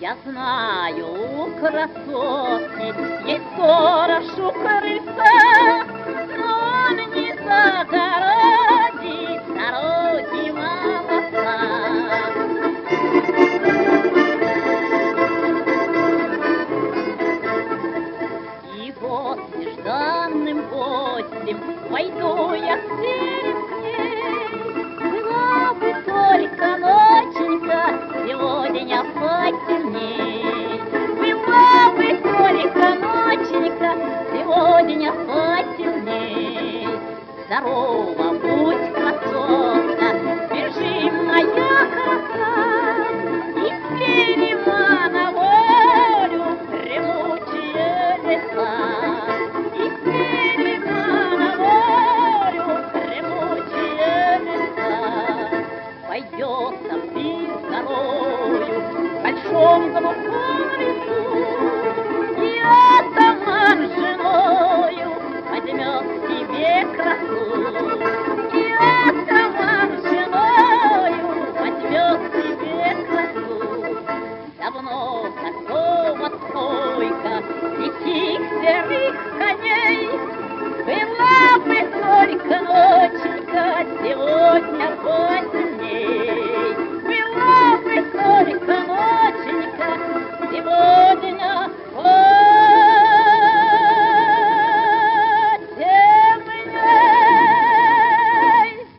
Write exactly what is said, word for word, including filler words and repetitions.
Я знаю красоты, ей сторож у крыльца, но он не загородит дороги молока. И вот нежданным гостем войду я в дверь к ней. Была бы только ноченька, сегодня потемней. Была бы только ноченька, сегодня потемней. Здорово